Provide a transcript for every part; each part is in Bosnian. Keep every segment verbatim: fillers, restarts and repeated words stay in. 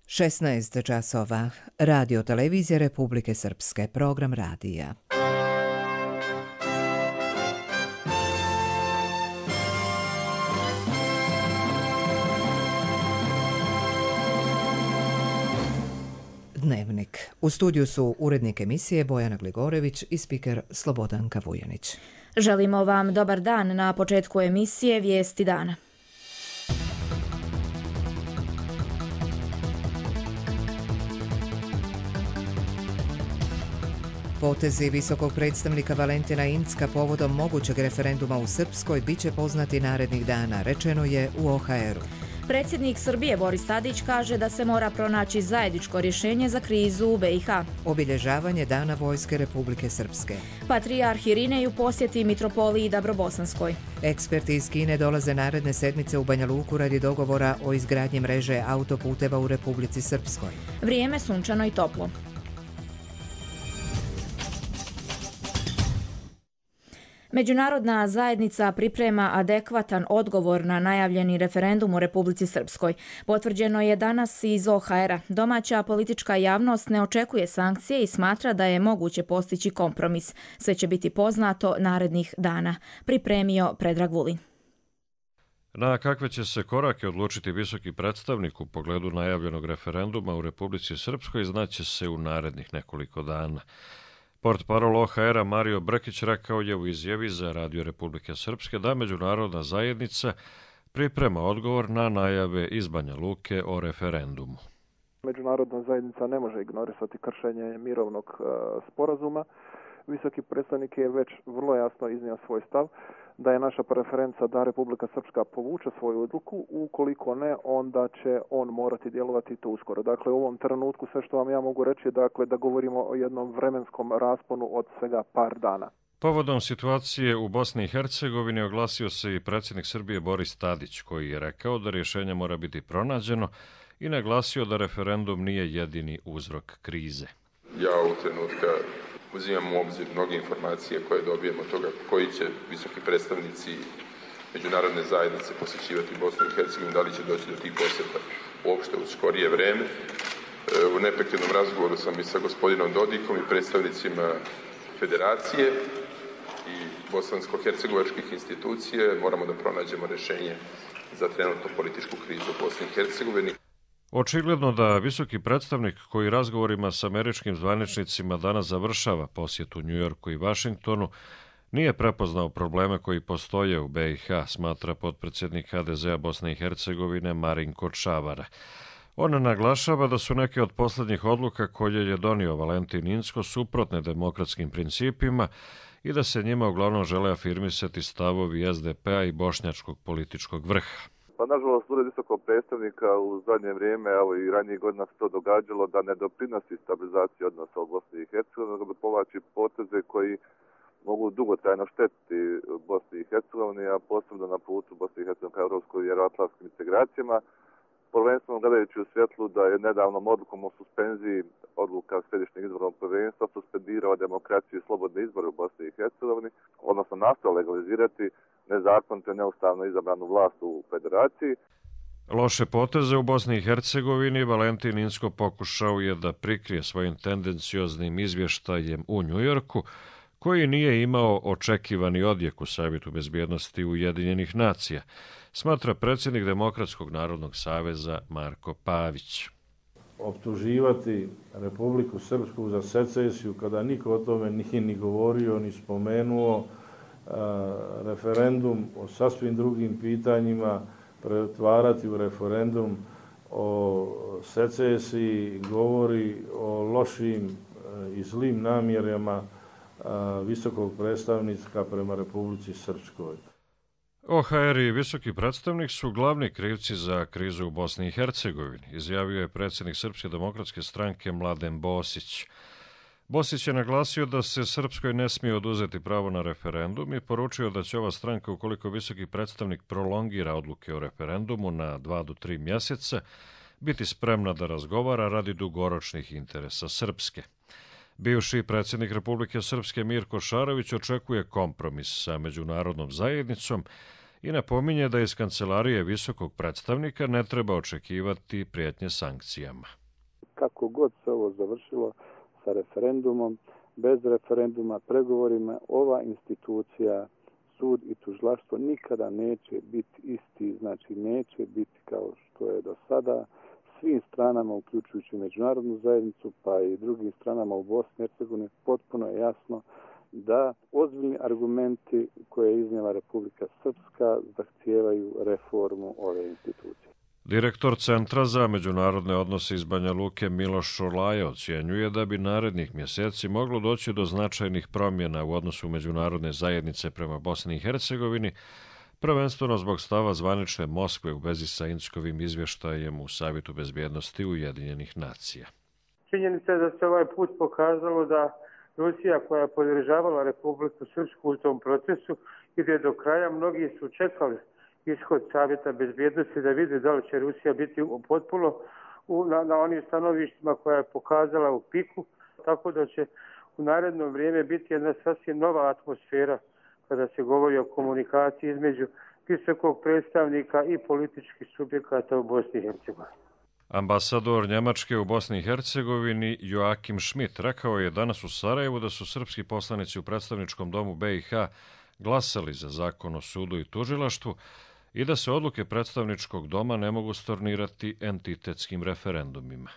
šesnaest časova. Radio televizije Republike Srpske. Program radija. Dnevnik. U studiju su urednik emisije Bojana Gligorević i spiker Slobodanka Vujanić. Želimo vam dobar dan. Na početku emisije Vijesti dana. Potezi visokog predstavnika Valentina Incka povodom mogućeg referenduma u Srpskoj bit će poznati narednih dana, rečeno je u O H R-u. Predsjednik Srbije Boris Tadić kaže da se mora pronaći zajedničko rješenje za krizu u B i H. Obilježavanje Dana Vojske Republike Srpske. Patrijarh Irinej u posjeti mitropoliji Dabrobosanskoj. Eksperti iz Kine dolaze naredne sedmice u Banja Luku radi dogovora o izgradnji mreže autoputeva u Republici Srpskoj. Vrijeme sunčano i toplo. Međunarodna zajednica priprema adekvatan odgovor na najavljeni referendum u Republici Srpskoj. Potvrđeno je danas iz O H R-a. Domaća politička javnost ne očekuje sankcije i smatra da je moguće postići kompromis. Sve će biti poznato narednih dana. Pripremio Predrag Vulin. Na kakve će se korake odlučiti visoki predstavnik u pogledu najavljenog referenduma u Republici Srpskoj znaće se u narednih nekoliko dana. Portparol O H R-a Mario Brkić rekao je u izjavi za Radio Republike Srpske da međunarodna zajednica priprema odgovor na najave iz Banja Luke o referendumu. Međunarodna zajednica ne može ignorisati kršenje mirovnog uh, sporazuma. Visoki predstavnik je već vrlo jasno iznio svoj stav da je naša preferenca da Republika Srpska povuče svoju odluku, ukoliko ne, onda će on morati djelovati to uskoro. Dakle, u ovom trenutku sve što vam ja mogu reći je dakle, da govorimo o jednom vremenskom rasponu od svega par dana. Povodom situacije u Bosni i Hercegovini oglasio se i predsjednik Srbije Boris Tadić, koji je rekao da rješenje mora biti pronađeno i naglasio da referendum nije jedini uzrok krize. Ja ovog trenutka uzimam u obzir mnoge informacije koje dobijemo od toga koji će visoki predstavnici međunarodne zajednice posjećivati Bosnu i Hercegovinu, da li će doći do tih posjeta uopšte u skorije vreme. U neprekidnom razgovoru sam i sa gospodinom Dodikom i predstavnicima federacije i bosansko-hercegovačkih institucije. Moramo da pronađemo rješenje za trenutnu političku krizu u Bosni i Hercegovini. Očigledno da visoki predstavnik koji razgovorima s američkim zvaničnicima danas završava posjet u Njujorku i Vašingtonu nije prepoznao probleme koji postoje u B i H, smatra potpredsjednik H D Z-a Bosne i Hercegovine Marinko Čavara. On naglašava da su neke od posljednjih odluka koje je donio Valentin Incko suprotne demokratskim principima i da se njima uglavnom žele afirmisati stavovi S D P-a i bošnjačkog političkog vrha. Pa nažalost, ured visokog predstavnika u zadnje vrijeme, evo i ranije godina se to događalo, da ne doprinosi stabilizaciji odnosa u Bosni i Hercegovini, nego da povlači poteze koji mogu dugotrajno štetiti Bosni i Hercegovini, a posebno na putu Bosni i Hercegovini ka europskoj i euroatlantskim integracijama. Prvenstveno gledajući u svjetlu da je nedavnom odlukom o suspenziji odluka Središnjeg izbornog povjerenstva suspendirao demokraciju i slobodne izbore u Bosni i Hercegovini, odnosno nastao legalizirati nezakonito neustavno izabranu vlast u federaciji. Loše poteze u Bosni i Hercegovini Valentin Incko pokušao je da prikrije svojim tendencioznim izvještajem u Njujorku, koji nije imao očekivani odjek u Savjetu bezbjednosti Ujedinjenih nacija, smatra predsjednik Demokratskog narodnog saveza Marko Pavić. Optuživati Republiku Srpsku za secesiju kada niko o tome nije ni govorio, ni spomenuo, referendum o sasvim drugim pitanjima pretvarati u referendum o secesiji govori o lošim i zlim namjerama visokog predstavnika prema Republici Srpskoj. O H R i visoki predstavnik su glavni krivci za krizu u Bosni i Hercegovini, izjavio je predsjednik Srpske demokratske stranke Mladen Bosić. Bosić je naglasio da se Srpskoj ne smije oduzeti pravo na referendum i poručio da će ova stranka, ukoliko visoki predstavnik prolongira odluke o referendumu na dva do tri mjeseca, biti spremna da razgovara radi dugoročnih interesa Srpske. Bivši predsjednik Republike Srpske Mirko Šarović očekuje kompromis sa međunarodnom zajednicom i napominje da iz kancelarije visokog predstavnika ne treba očekivati prijetnje sankcijama. Kako god se ovo završilo sa referendumom, bez referenduma, pregovorima, ova institucija, sud i tužilaštvo nikada neće biti isti, znači neće biti kao što je do sada. Svim stranama, uključujući međunarodnu zajednicu, pa i drugim stranama u Bosni i Hercegovini, potpuno je jasno da ozbiljni argumenti koje je iznijela Republika Srpska zahtijevaju reformu ove institucije. Direktor Centra za međunarodne odnose iz Banja Luke Miloš Šurlaja ocjenjuje da bi narednih mjeseci moglo doći do značajnih promjena u odnosu međunarodne zajednice prema Bosni i Hercegovini, prvenstveno zbog stava zvanične Moskve u vezi sa Inckovim izvještajem u Savjetu bezbjednosti Ujedinjenih nacija. Činjenica je da se ovaj put pokazalo da Rusija, koja je podržavala Republiku Srpsku u tom procesu, ide do kraja. Mnogi su čekali ishod Savjeta bezbjednosti da vide da li će Rusija biti potpuno na, na onim stanovištima koja je pokazala u piku, tako da će u naredno vrijeme biti jedna sasvim nova atmosfera kada se govori o komunikaciji između visokog predstavnika i političkih subjekata u Bosni i Hercegovini. Ambasador Njemačke u Bosni i Hercegovini Joakim Schmidt rekao je danas u Sarajevu da su srpski poslanici u predstavničkom domu B i H glasali za zakon o sudu i tužilaštvu i da se odluke predstavničkog doma ne mogu stornirati entitetskim referendumima.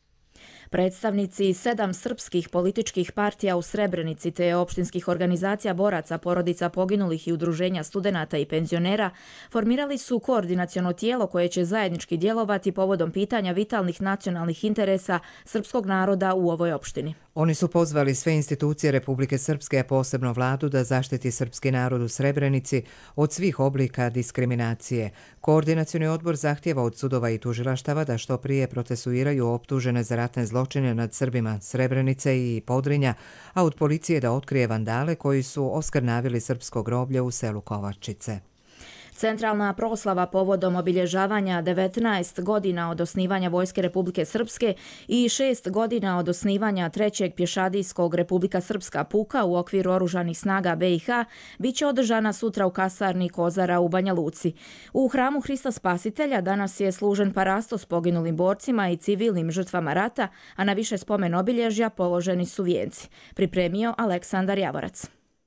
Predstavnici sedam srpskih političkih partija u Srebrenici te opštinskih organizacija boraca, porodica poginulih i udruženja studenata i penzionera formirali su koordinaciono tijelo koje će zajednički djelovati povodom pitanja vitalnih nacionalnih interesa srpskog naroda u ovoj opštini. Oni su pozvali sve institucije Republike Srpske, a posebno vladu, da zaštiti srpski narod u Srebrenici od svih oblika diskriminacije. Koordinacioni odbor zahtijeva od sudova i tužilaštava da što prije procesuiraju optužene za ratne zločine nad Srbima Srebrenice i Podrinja, a od policije da otkrije vandale koji su oskrnavili srpsko groblje u selu Kovačice. Centralna proslava povodom obilježavanja devetnaest godina od osnivanja Vojske Republike Srpske i šest godina od osnivanja trećeg pješadijskog Republika Srpska puka u okviru oružanih snaga B i H biće održana sutra u kasarni Kozara u Banja Luci. U hramu Hrista Spasitelja danas je služen parastos poginulim borcima i civilnim žrtvama rata, a na više spomen obilježja položeni su vijenci. Pripremio Aleksandar Javorac.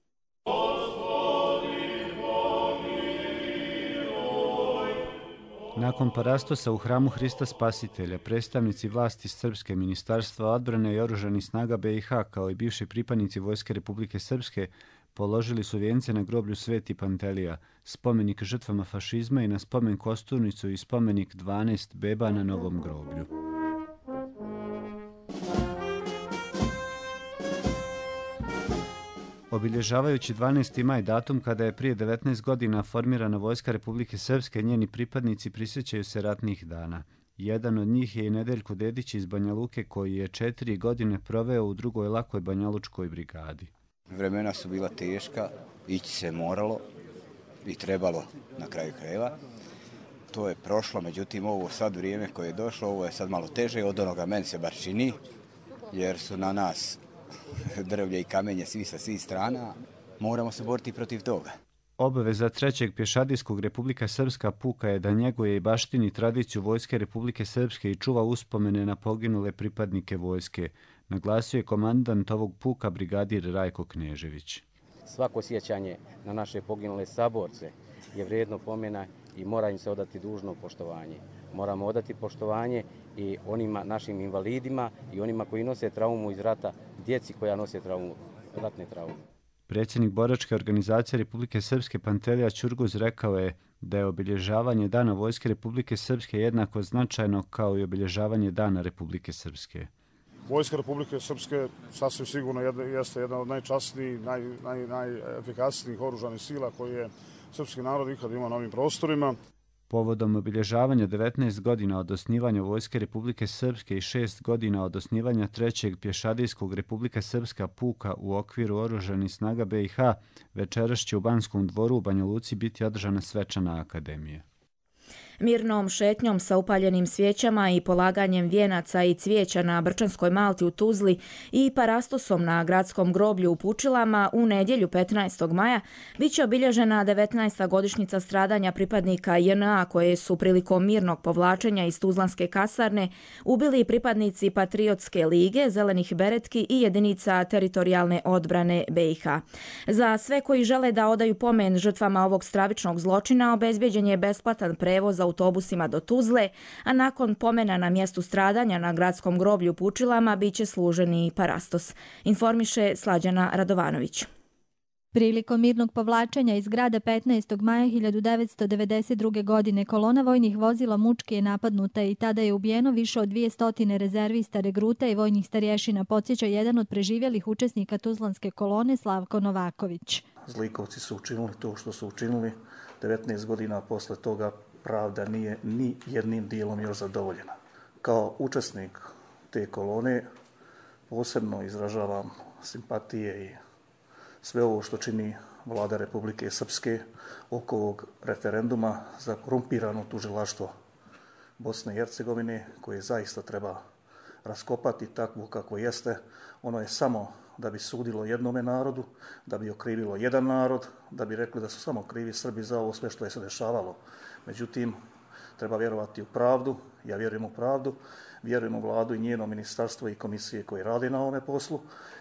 Nakon parastosa u hramu Hrista Spasitelja, predstavnici vlasti Srpske, Ministarstva odbrane i oružanih snaga B i H, kao i bivši pripadnici Vojske Republike Srpske, položili su vijence na groblju Sveti Pantelija, spomenik žrtvama fašizma, i na spomen kosturnicu i spomenik dvanaest beba na novom groblju. Obilježavajući dvanaesti maj, datum kada je prije devetnaest godina formirana Vojska Republike Srpske, njeni pripadnici prisjećaju se ratnih dana. Jedan od njih je i Nedeljko Dedić iz Banja Luke, koji je četiri godine proveo u drugoj lakoj banjalučkoj brigadi. Vremena su bila teška, ići se moralo i trebalo na kraju krajeva. To je prošlo, međutim ovo sad vrijeme koje je došlo, ovo je sad malo teže od onoga, meni se bar čini, jer su na nas drvlje i kamenje svi sa svih strana, moramo se boriti protiv toga. Obaveza trećeg pješadijskog Republika Srpska puka je da njeguje i baštini tradiciju Vojske Republike Srpske i čuva uspomene na poginule pripadnike vojske, naglasio je komandant ovog puka brigadir Rajko Knežević. Svako sjećanje na naše poginule saborce je vrijedno pomena i mora im se odati dužno poštovanje. Moramo odati poštovanje i onima našim invalidima i onima koji nose traumu iz rata, djeci koja nose traumu, ratne traume. Predsjednik boračke organizacije Republike Srpske Pantelija Ćurguz rekao je da je obilježavanje Dana Vojske Republike Srpske jednako značajno kao i obilježavanje Dana Republike Srpske. Vojska Republike Srpske sasvim sigurno jeste jedna od najčasnijih, naj, naj, najefikasnijih oružanih sila koje je srpski narod ikad imao na ovim prostorima. Povodom obilježavanja devetnaest godina od osnivanja Vojske Republike Srpske i šest godina od osnivanja trećeg pješadijskog Republika Srpska puka u okviru oružanih snaga B i H, večeras će u Banskom dvoru u Banja Luci biti održana svečana akademija. Mirnom šetnjom sa upaljenim svijećama i polaganjem vijenaca i cvijeća na Brčanskoj Malti u Tuzli i parastosom na gradskom groblju u Pučilama u nedjelju petnaestog maja bit će obilježena devetnaesta godišnjica stradanja pripadnika J N A koje su prilikom mirnog povlačenja iz Tuzlanske kasarne ubili pripadnici Patriotske lige, Zelenih beretki i jedinica teritorijalne odbrane B i H. Za sve koji žele da odaju pomen žrtvama ovog stravičnog zločina obezbijeđen je besplatan prevoz autobusima do Tuzle, a nakon pomena na mjestu stradanja na gradskom groblju Pučilama bit će služeni parastos. Informiše Slađana Radovanović. Prilikom mirnog povlačenja iz grada petnaestog maja hiljadu devetsto devedeset druge. godine kolona vojnih vozila mučki je napadnuta i tada je ubijeno više od dvjesto rezervista, regruta i vojnih starješina, podsjeća jedan od preživjelih učesnika Tuzlanske kolone Slavko Novaković. Zlikovci su učinili to što su učinili. devetnaest godina posle toga pravda nije ni jednim dijelom još zadovoljena. Kao učesnik te kolone posebno izražavam simpatije i sve ovo što čini vlada Republike Srpske oko ovog referenduma za korumpirano tužilaštvo Bosne i Hercegovine, koje zaista treba raskopati takvo kako jeste. Ono je samo da bi sudilo jednome narodu, da bi okrivilo jedan narod, da bi rekli da su samo krivi Srbi za ovo sve što je se dešavalo. Međutim, treba vjerovati u pravdu, ja vjerujem u pravdu, vjerujem u vladu i njeno ministarstvo i komisije koje rade na ovome poslu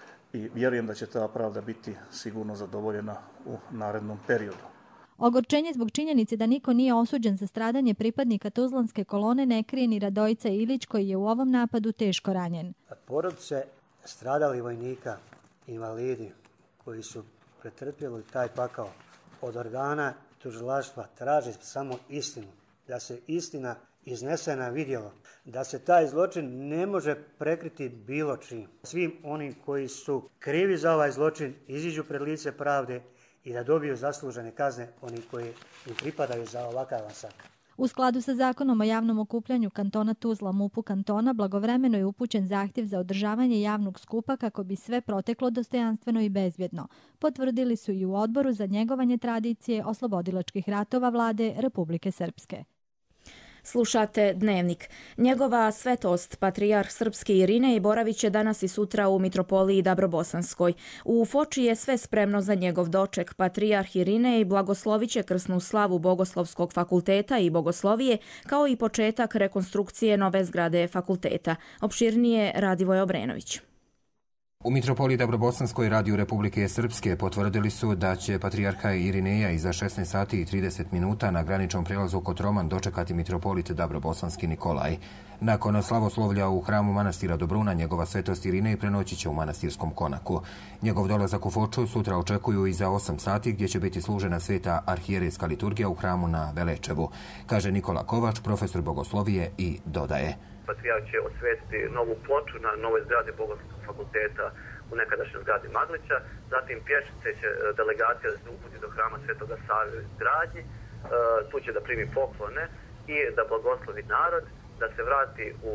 i vjerujem da će ta pravda biti sigurno zadovoljena u narednom periodu. Ogorčenje zbog činjenice da niko nije osuđen za stradanje pripadnika Tuzlanske kolone ne krije ni Radojica Ilić, koji je u ovom napadu teško ranjen. Porodice stradali vojnika, invalidi koji su pretrpjeli taj pakao od organa tužilaštva traže samo istinu, da se istina iznese na vidjelo, da se taj zločin ne može prekriti bilo čim. Svim onim koji su krivi za ovaj zločin iziđu pred lice pravde i da dobiju zaslužene kazne oni koji im pripadaju za ovakav masakr. U skladu sa zakonom o javnom okupljanju kantona Tuzla M U P-u kantona blagovremeno je upućen zahtjev za održavanje javnog skupa kako bi sve proteklo dostojanstveno i bezbjedno. Potvrdili su i u odboru za njegovanje tradicije oslobodilačkih ratova vlade Republike Srpske. Slušate Dnevnik. Njegova svetost, patrijarh srpski Irinej, boravit će danas i sutra u mitropoliji Dabrobosanskoj. U Foči je sve spremno za njegov doček. Patrijarh Irinej blagoslovit će krsnu slavu Bogoslovskog fakulteta i bogoslovije, kao i početak rekonstrukcije nove zgrade fakulteta. Opširnije Radivoj Obrenović. U mitropoliji Dabrobosanskoj radiju Republike Srpske potvrdili su da će patrijarha Irineja iza šesnaest sati i trideset minuta na graničnom prelazu Kotroman dočekati mitropolit Dabrobosanski Nikolaj. Nakon slavoslovlja u hramu manastira Dobruna, njegova svetost Irinej prenoći će u manastirskom konaku. Njegov dolazak u Foču sutra očekuju iza osam sati, gdje će biti služena sveta arhijerejska liturgija u hramu na Velečevu, kaže Nikola Kovač, profesor bogoslovije, i dodaje. Patrijarh će osvetiti novu ploču na novoj zgradi Bogoslovskog fakulteta u nekadašnjoj zgradi Maglića. Zatim pješice će delegacija da se uputi do hrama Svetoga Save u izgradnji. Tu će da primi poklone i da blagoslovi narod, da se vrati u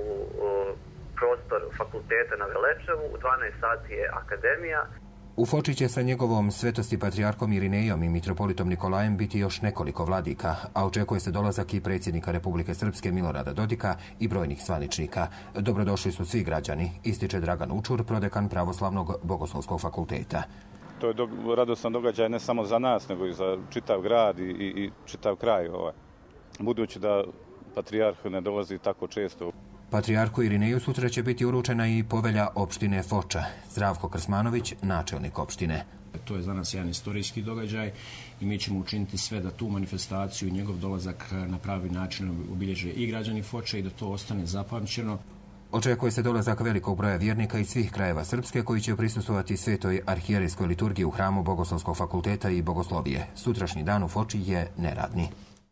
prostor fakulteta na Velečevu. U dvanaest sati je akademija. U Foči će sa njegovom svetosti patrijarkom Irinejom i mitropolitom Nikolajem biti još nekoliko vladika, a očekuje se dolazak i predsjednika Republike Srpske Milorada Dodika i brojnih zvaničnika. Dobrodošli su svi građani, ističe Dragan Učur, prodekan Pravoslavnog bogoslovskog fakulteta. To je do, radostan događaj ne samo za nas, nego i za čitav grad i, i, i čitav kraj. Ovaj. Budući da patrijarh ne dolazi tako često. Patrijarhu Irineju sutra će biti uručena i povelja opštine Foča. Zdravko Krsmanović, načelnik opštine. To je za nas jedan istorijski događaj i mi ćemo učiniti sve da tu manifestaciju i njegov dolazak na pravi način obilježe i građani Foče i da to ostane zapamćeno. Očekuje se dolazak velikog broja vjernika iz svih krajeva Srpske koji će prisustvovati svetoj arhijerejskoj liturgiji u hramu Bogoslovskog fakulteta i bogoslovije. Sutrašnji dan u Foči je neradni.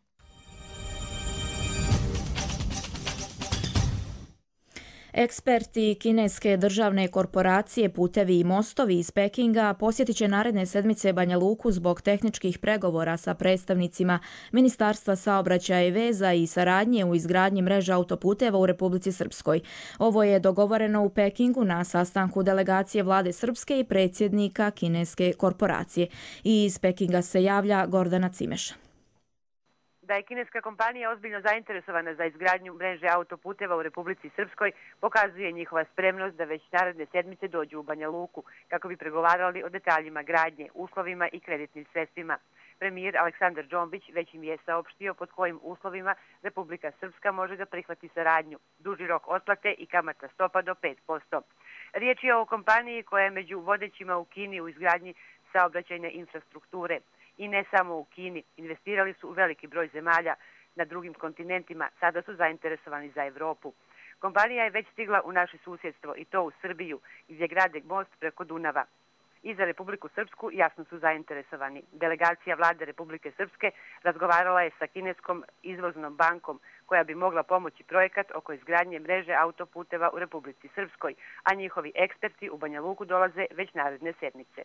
Eksperti kineske državne korporacije Putevi i mostovi iz Pekinga posjetit će naredne sedmice Banja Luku zbog tehničkih pregovora sa predstavnicima Ministarstva saobraćaja i veza i saradnje u izgradnji mreže autoputeva u Republici Srpskoj. Ovo je dogovoreno u Pekingu na sastanku delegacije vlade Srpske i predsjednika kineske korporacije. I iz Pekinga se javlja Gordana Cimeša. Da je kineska kompanija ozbiljno zainteresovana za izgradnju mreže autoputeva u Republici Srpskoj pokazuje njihova spremnost da već naredne sedmice dođu u Banja Luku kako bi pregovarali o detaljima gradnje, uslovima i kreditnim sredstvima. Premijer Aleksandar Džombić već im je saopštio pod kojim uslovima Republika Srpska može da prihvati saradnju, duži rok otplate i kamatna stopa do pet posto. Riječ je o kompaniji koja je među vodećima u Kini u izgradnji saobraćajne infrastrukture. I ne samo u Kini, investirali su u veliki broj zemalja na drugim kontinentima, sada su zainteresovani za Evropu. Kompanija je već stigla u naše susjedstvo i to u Srbiju, gdje grade most preko Dunava. I za Republiku Srpsku jasno su zainteresovani. Delegacija vlade Republike Srpske razgovarala je sa kineskom izvoznom bankom koja bi mogla pomoći projekat oko izgradnje mreže autoputeva u Republici Srpskoj, a njihovi eksperti u Banja Luku dolaze već naredne sedmice.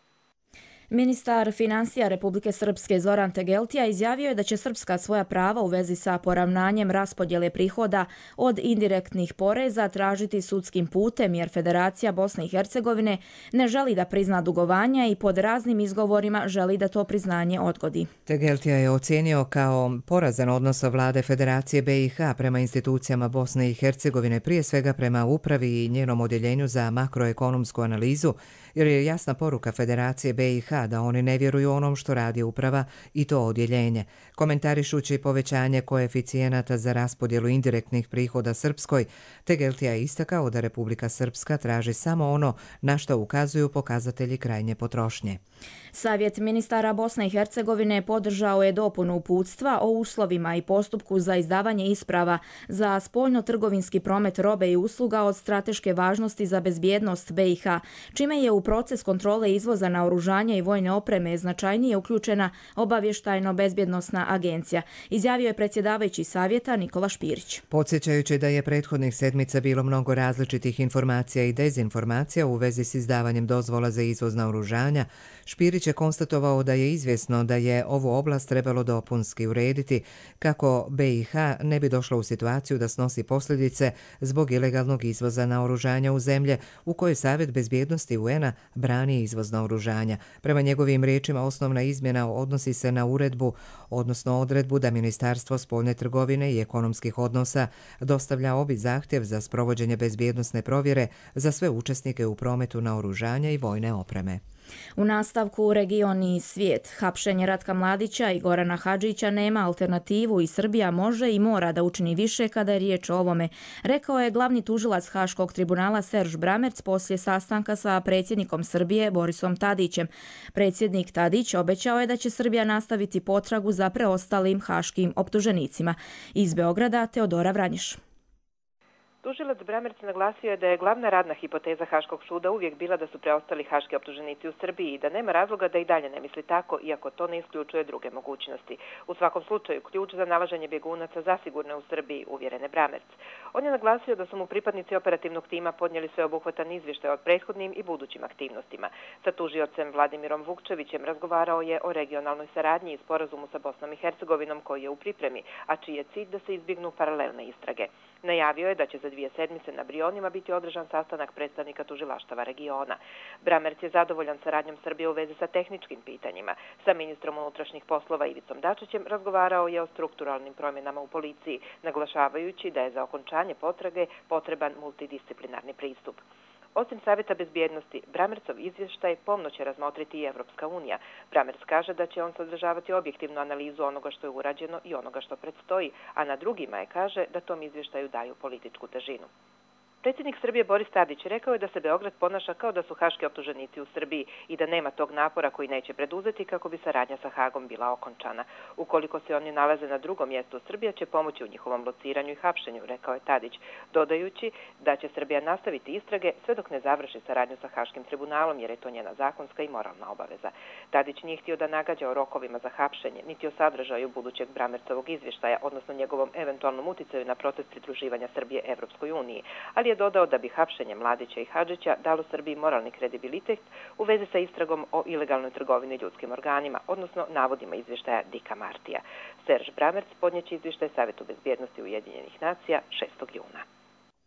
Ministar financija Republike Srpske Zoran Tegeltija izjavio je da će Srpska svoja prava u vezi sa poravnanjem raspodjele prihoda od indirektnih poreza tražiti sudskim putem jer Federacija Bosne i Hercegovine ne želi da prizna dugovanja i pod raznim izgovorima želi da to priznanje odgodi. Tegeltija je ocijenio kao porazan odnos vlade Federacije B i H prema institucijama Bosne i Hercegovine, prije svega prema upravi i njenom odjeljenju za makroekonomsku analizu, jer je jasna poruka Federacije B i H da oni ne vjeruju onom što radi uprava i to odjeljenje. Komentarišući povećanje koeficijenata za raspodjelu indirektnih prihoda Srpskoj, Tegeltija je istakao da Republika Srpska traži samo ono na što ukazuju pokazatelji krajnje potrošnje. Savjet ministara Bosne i Hercegovine podržao je dopunu uputstva o uslovima i postupku za izdavanje isprava za spoljno-trgovinski promet robe i usluga od strateške važnosti za bezbjednost B i H, čime je u proces kontrole izvoza naoružanja i vojne opreme značajnije uključena obavještajno-bezbjednosna agencija, izjavio je predsjedavajući savjeta Nikola Špirić. Podsjećajući da je prethodnih sedmica bilo mnogo različitih informacija i dezinformacija u vezi s izdavanjem dozvola za izvoz naoružanja, Špirić je konstatovao da je izvjesno da je ovu oblast trebalo dopunski urediti kako B i H ne bi došla u situaciju da snosi posljedice zbog ilegalnog izvoza naoružanja u zemlje u kojoj Savjet bezbjednosti U N-a brani izvoz naoružanja. Prema njegovim riječima, osnovna izmjena odnosi se na uredbu, odnosno odredbu da Ministarstvo spoljne trgovine i ekonomskih odnosa dostavlja obi zahtjev za sprovođenje bezbjednosne provjere za sve učesnike u prometu naoružanja i vojne opreme. U nastavku region i svijet, hapšenje Ratka Mladića i Gorana Hadžića nema alternativu i Srbija može i mora da učini više kada je riječ o ovome, rekao je glavni tužilac Haškog tribunala Serž Bramerc poslije sastanka sa predsjednikom Srbije Borisom Tadićem. Predsjednik Tadić obećao je da će Srbija nastaviti potragu za preostalim haškim optuženicima. Iz Beograda Teodora Vranješ. Tužilac Bramerc naglasio je da je glavna radna hipoteza Haškog suda uvijek bila da su preostali haški optuženici u Srbiji i da nema razloga da i dalje ne misli tako, iako to ne isključuje druge mogućnosti. U svakom slučaju, ključ za nalaženje bjegunaca zasigurno je u Srbiji, uvjerene Bramerc. On je naglasio da su mu pripadnici operativnog tima podnijeli sveobuhvatan izvještaj o prethodnim i budućim aktivnostima. Sa tužiocem Vladimirom Vukčevićem razgovarao je o regionalnoj saradnji i sporazumu sa Bosnom i Hercegovinom koji je u pripremi, a čiji je cilj da se izbjegnu paralelne istrage. Najavio je da će za dvije sedmice na Brionima biti održan sastanak predstavnika tužilaštava regiona. Bramerc je zadovoljan saradnjom Srbije u vezi sa tehničkim pitanjima. Sa ministrom unutrašnjih poslova Ivicom Dačićem razgovarao je o strukturalnim promjenama u policiji, naglašavajući da je za okončanje potrage potreban multidisciplinarni pristup. Osim Savjeta bezbjednosti, Bramercov izvještaj pomno će razmotriti i Evropska unija. Bramerc kaže da će on sadržavati objektivnu analizu onoga što je urađeno i onoga što predstoji, a na drugima je kaže da tom izvještaju daju političku težinu. Predsjednik Srbije Boris Tadić rekao je da se Beograd ponaša kao da su haški optuženici u Srbiji i da nema tog napora koji neće preduzeti kako bi saradnja sa Hagom bila okončana. Ukoliko se oni nalaze na drugom mjestu, Srbija će pomoći u njihovom lociranju i hapšenju, rekao je Tadić, dodajući da će Srbija nastaviti istrage sve dok ne završi saradnju sa Haškim tribunalom, jer je to njena zakonska i moralna obaveza. Tadić nije htio da nagađa o rokovima za hapšenje, niti o sadržaju budućeg Bramercovog izvještaja, odnosno njegovom eventualnom uticaju na proces pridruživanja Srbije Evropskoj uniji, ali je dodao da bi hapšenje Mladića i Hadžića dalo Srbiji moralni kredibilitet u vezi sa istragom o ilegalnoj trgovini ljudskim organima, odnosno navodima izvještaja Dika Martija. Serž Bramerc podnijeće izvještaj Savjetu bezbjednosti Ujedinjenih nacija šestog juna.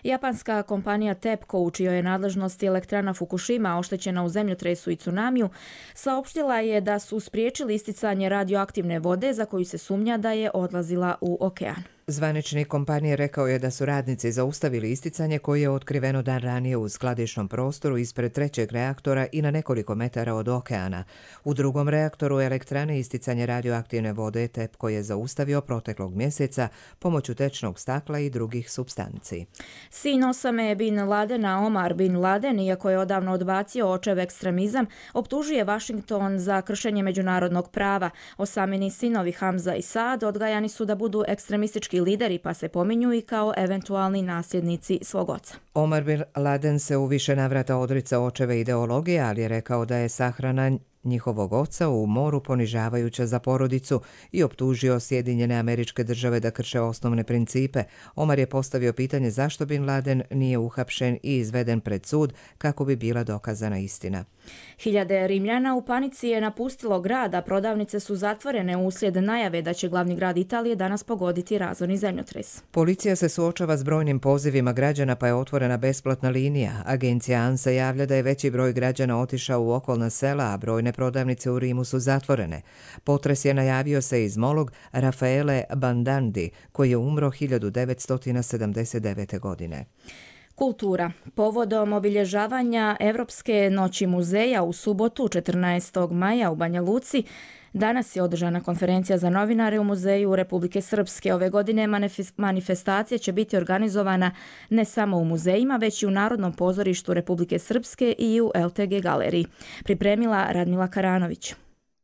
Japanska kompanija TEPCO, u čijoj je nadležnosti elektrana Fukushima oštećena u zemljotresu i tsunamiju, saopštila je da su spriječili isticanje radioaktivne vode za koju se sumnja da je odlazila u okean. Zvaničnik kompanije rekao je da su radnici zaustavili isticanje koje je otkriveno dan ranije u skladišnom prostoru ispred trećeg reaktora i na nekoliko metara od okeana. U drugom reaktoru elektrane isticanje radioaktivne vode TEPCO je zaustavio proteklog mjeseca pomoću tečnog stakla i drugih supstanci. Sin Osame bin Ladena, Omar bin Laden, iako je odavno odbacio očev ekstremizam, optužuje Washington za kršenje međunarodnog prava. Osamini sinovi Hamza i Saad odgajani su da budu ekstremistički lideri, pa se pominju i kao eventualni nasljednici svog oca. Omar bin Laden se u više navrata odricao očeve ideologije, ali je rekao da je sahrana njihovog oca u moru ponižavajuća za porodicu i optužio Sjedinjene Američke Države da krše osnovne principe. Omar je postavio pitanje zašto bin Laden nije uhapšen i izveden pred sud kako bi bila dokazana istina. Hiljade Rimljana u panici je napustilo grad, a prodavnice su zatvorene uslijed najave da će glavni grad Italije danas pogoditi razorni zemljotres. Policija se suočava s brojnim pozivima građana, pa je otvorena besplatna linija. Agencija ANSA javlja da je veći broj građana otišao u okolna sela, a brojne prodavnice u Rimu su zatvorene. Potres je najavio se iz molog Rafaele Bandandi, koji je umro hiljadu devetsto sedamdeset devete. godine. Kultura. Povodom obilježavanja Evropske noći muzeja u subotu četrnaestog maja u Banja Luci, danas je održana konferencija za novinare u Muzeju Republike Srpske. Ove godine manifestacija će biti organizovana ne samo u muzejima, već i u Narodnom pozorištu Republike Srpske i u L T G galeriji. Pripremila Radmila Karanović.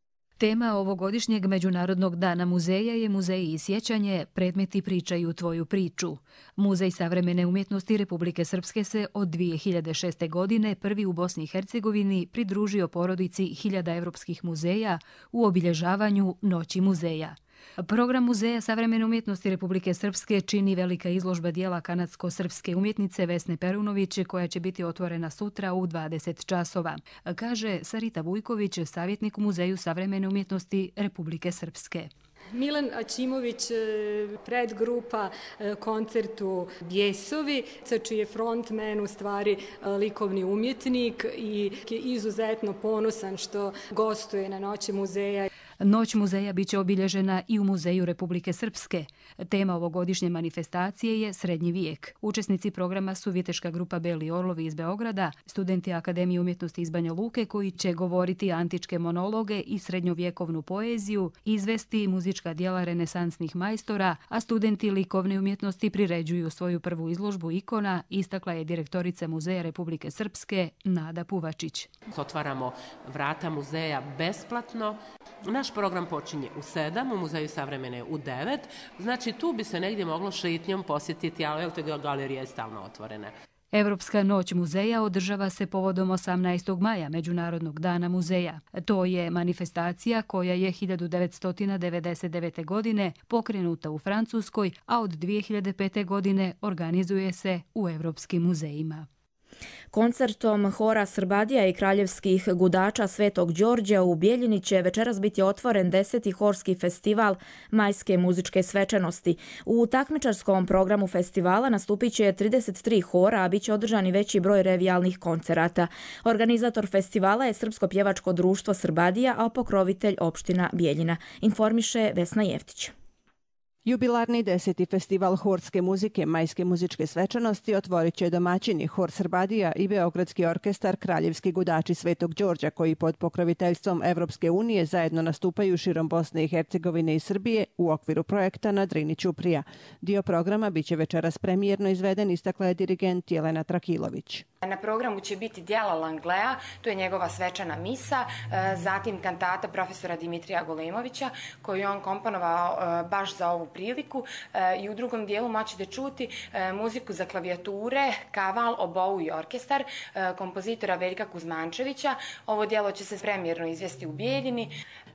Tema ovogodišnjeg Međunarodnog dana muzeja je Muzej i sjećanje, predmeti pričaju tvoju priču. Muzej savremene umjetnosti Republike Srpske se od dvije hiljade šeste. godine prvi u Bosni i Hercegovini pridružio porodici hiljada evropskih muzeja u obilježavanju Noći muzeja. Program Muzeja savremene umjetnosti Republike Srpske čini velika izložba dijela kanadsko-srpske umjetnice Vesne Perunović, koja će biti otvorena sutra u dvadeset časova, kaže Sarita Vujković, savjetnik u Muzeju savremene umjetnosti Republike Srpske. Milan Aćimović, predgrupa koncertu Bjesovi, čiji je frontman u stvari likovni umjetnik i je izuzetno ponosan što gostuje na Noći muzeja. Noć muzeja biće obilježena i u Muzeju Republike Srpske. Tema ovogodišnje manifestacije je Srednji vijek. Učesnici programa su Viteška grupa Beli orlovi iz Beograda, studenti Akademije umjetnosti iz Banja Luke koji će govoriti antičke monologe i srednjovjekovnu poeziju, izvesti muzička djela renesansnih majstora, a studenti likovne umjetnosti priređuju svoju prvu izložbu ikona, istakla je direktorica Muzeja Republike Srpske Nada Puvačić. Otvaramo vrata muzeja besplatno. Naš program počinje u sedam, u Muzeju savremene u devet, znači tu bi se negdje moglo šetnjom posjetiti, ali L T G galerija je stalno otvorena. Evropska noć muzeja održava se povodom osamnaestog maja, Međunarodnog dana muzeja. To je manifestacija koja je hiljadu devetsto devedeset devete. godine pokrenuta u Francuskoj, a od dvije hiljade pete. godine organizuje se u evropskim muzejima. Koncertom Hora Srbadija i kraljevskih gudača Svetog Đorđa u Bijeljini će večeras biti otvoren deseti horski festival majske muzičke svečanosti. U takmičarskom programu festivala nastupit će trideset tri hora, a bit će održani veći broj revijalnih koncerata. Organizator festivala je Srpsko pjevačko društvo Srbadija, a pokrovitelj opština Bijeljina, informiše Vesna Jeftić. Jubilarni deseti festival horske muzike majske muzičke svečanosti otvorit će domaćini Hor Srbadija i Beogradski orkestar Kraljevski gudači Svetog Đorđa, koji pod pokroviteljstvom Evropske unije zajedno nastupaju širom Bosne i Hercegovine i Srbije u okviru projekta Na Drini Ćuprija. Dio programa biće večeras premijerno izveden, istakla je dirigent Jelena Trakilović. Na programu će biti djela Langlea, to je njegova svečana misa, zatim kantata profesora Dimitrija Golejmovića, koju je on komponovao baš za ovu priliku, i u drugom dijelu moćete čuti muziku za klavijature, kaval, obou i orkestar kompozitora Veljka Kuzmančevića. Ovo djelo će se premijerno izvesti u Bijeljini.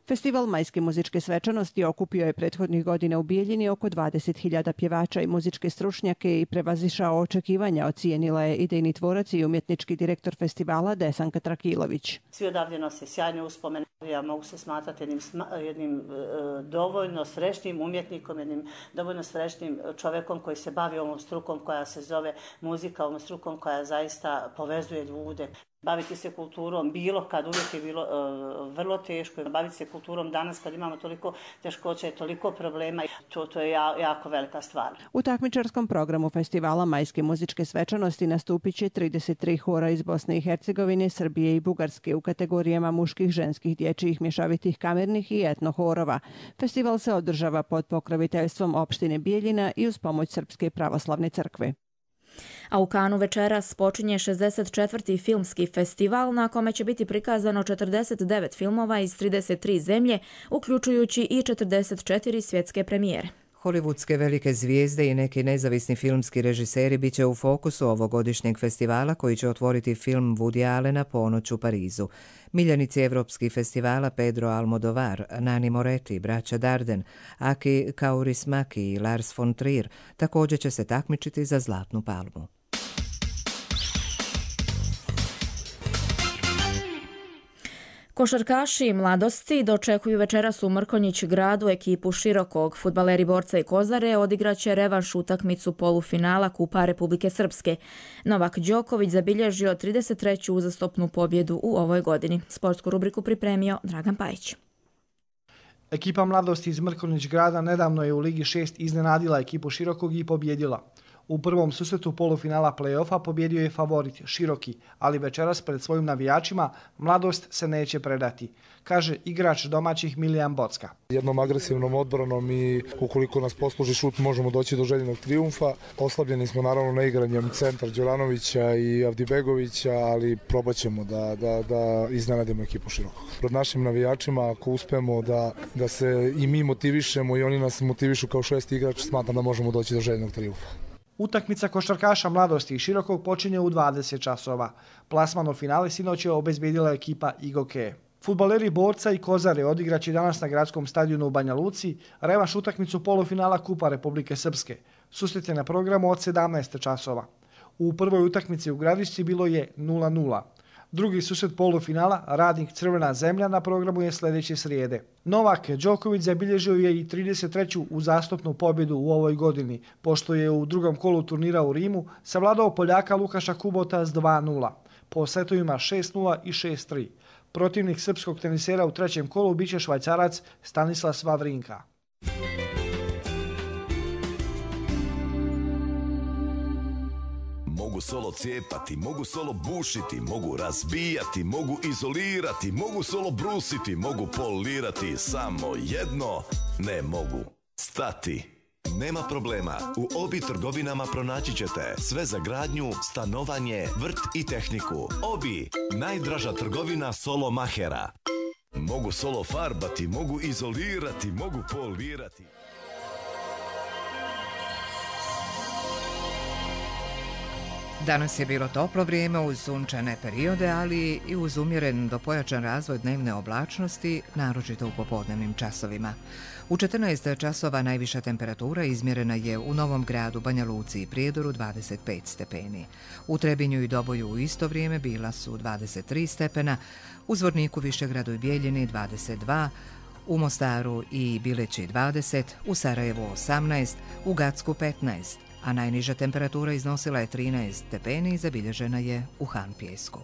Festival majske muzičke svečanosti okupio je prethodnih godina u Bijeljini oko dvadeset hiljada pjevača i muzičke stručnjake i prevazišao očekivanja, ocijenila je idejni tvorac i umjetnički direktor festivala Desanka Trakilović. Svi odavde nose sjajne uspomene. Ja mogu se smatrati jednim, jednim e, dovoljno srećnim umjetnikom, jednim dovoljno srećnim čovjekom koji se bavi ovom strukom koja se zove muzika, ovom strukom koja zaista povezuje ljude. Baviti se kulturom bilo kad uvijek je bilo uh, vrlo teško. Baviti se kulturom danas kad imamo toliko teškoća i toliko problema, to, to je ja, jako velika stvar. U takmičarskom programu festivala majske muzičke svečanosti nastupit će trideset tri hora iz Bosne i Hercegovine, Srbije i Bugarske u kategorijama muških, ženskih, dječjih, mješovitih, kamernih i etno horova. Festival se održava pod pokroviteljstvom opštine Bijeljina i uz pomoć Srpske pravoslavne crkve. A u Kanu večeras počinje šezdeset četvrti filmski festival na kome će biti prikazano četrdeset devet filmova iz trideset tri zemlje, uključujući i četrdeset četiri svjetske premijere. Hollywoodske velike zvijezde i neki nezavisni filmski režiseri bit će u fokusu ovogodišnjeg festivala koji će otvoriti film Woody Allena Ponoć u Parizu. Miljenici evropskih festivala Pedro Almodovar, Nani Moretti, braća Darden, Aki Kaurismäki i Lars von Trier također će se takmičiti za Zlatnu palmu. Košarkaši mladosti dočekuju večeras u Mrkonjić gradu ekipu Širokog. Fudbaleri Borca i Kozare odigraće revanš utakmicu polufinala Kupa Republike Srpske. Novak Đoković zabilježio trideset treću uzastopnu pobjedu u ovoj godini. Sportsku rubriku pripremio Dragan Pajić. Ekipa mladosti iz Mrkonjić grada nedavno je u Ligi šest iznenadila ekipu Širokog i pobjedila. U prvom susretu polufinala play-offa pobjedio je favorit Široki, ali večeras pred svojim navijačima mladost se neće predati, kaže igrač domaćih Milijan Bocka. Jednom agresivnom odbranom i ukoliko nas posluži šut možemo doći do željenog trijumfa. Oslabljeni smo naravno neigranjem centar Đoranovića i Avdibegovića, ali probat ćemo da, da, da iznenadimo ekipu Širokog. Pred našim navijačima ako uspemo da, da se i mi motivišemo i oni nas motivišu kao šesti igrač, smatram da možemo doći do željenog trijumfa. Utakmica košarkaša mladosti i Širokog počinje u dvadeset časova. Plasman u finale sinoć je obezbedila ekipa Igoke. Fudbaleri Borca i Kozare odigraće danas na gradskom stadionu u Banja Luci revanš utakmicu polufinala Kupa Republike Srpske. Susret je na programu od sedamnaest časova. U prvoj utakmici u Gradišci bilo je nula nula. Drugi susret polufinala, Radnik Crvena zemlja, na programu je sljedeće srijede. Novak Đoković zabilježio je i trideset treću uzastopnu pobjedu u ovoj godini, pošto je u drugom kolu turnira u Rimu savladao Poljaka Lukaša Kubota s dva nula. Po setovima šest nula i šest tri. Protivnik srpskog tenisera u trećem kolu biće Švajcarac Stanislas Wawrinka. Mogu solo cijepati, mogu solo bušiti, mogu razbijati, mogu izolirati, mogu solo brusiti, mogu polirati, samo jedno ne mogu stati. Nema problema, u Obi trgovinama pronaći ćete sve za gradnju, stanovanje, vrt i tehniku. Obi, najdraža trgovina solo mahera. Mogu solo farbati, mogu izolirati, mogu polirati. Danas je bilo toplo vrijeme uz sunčane periode, ali i uz umjeren do pojačan razvoj dnevne oblačnosti, naročito u popodnevnim časovima. U četrnaest časova najviša temperatura izmjerena je u Novom Gradu, Banja Luci i Prijedoru dvadeset pet stepeni. U Trebinju i Doboju u isto vrijeme bila su dvadeset tri stepena, u Zvorniku, Višegradu i Bijeljini dvadeset dva, u Mostaru i Bileći dvadeset, u Sarajevu osamnaest, u Gacku petnaest, a najniža temperatura iznosila je trinaest stepeni i zabilježena je u Hanpijesku.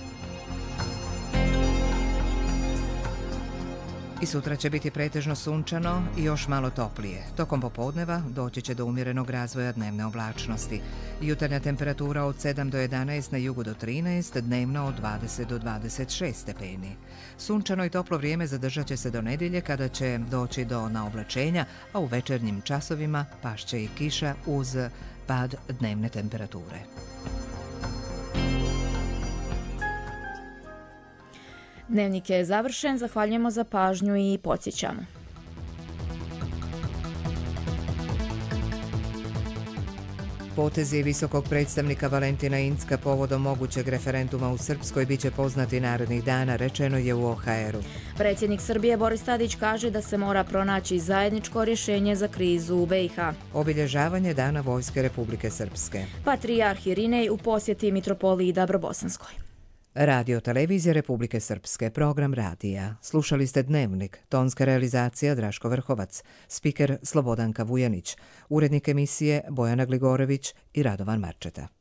I sutra će biti pretežno sunčano i još malo toplije. Tokom popodneva doći će do umjerenog razvoja dnevne oblačnosti. Jutarnja temperatura od sedam do jedanaest, na jugu do trinaest, dnevno od dvadeset do dvadeset šest stepeni. Sunčano i toplo vrijeme zadržat će se do nedjelje kada će doći do naoblačenja, a u večernjim časovima pašće i kiša uz pad dnevne temperature. Dnevnik je završen, zahvaljujemo za pažnju i podsjećamo. Potezi visokog predstavnika Valentina Incka povodom mogućeg referenduma u Srpskoj biće poznati narednih dana, rečeno je u O H R-u. Predsjednik Srbije Boris Tadić kaže da se mora pronaći zajedničko rješenje za krizu u B i H. Obilježavanje Dana Vojske Republike Srpske. Patrijarh Irinej u posjeti mitropoliji Dabrobosanskoj. Radio Televizija Republike Srpske, program radija. Slušali ste Dnevnik, tonska realizacija Draško Vrhovac, spiker Slobodanka Vujanić, urednik emisije Bojana Gligorović i Radovan Marčeta.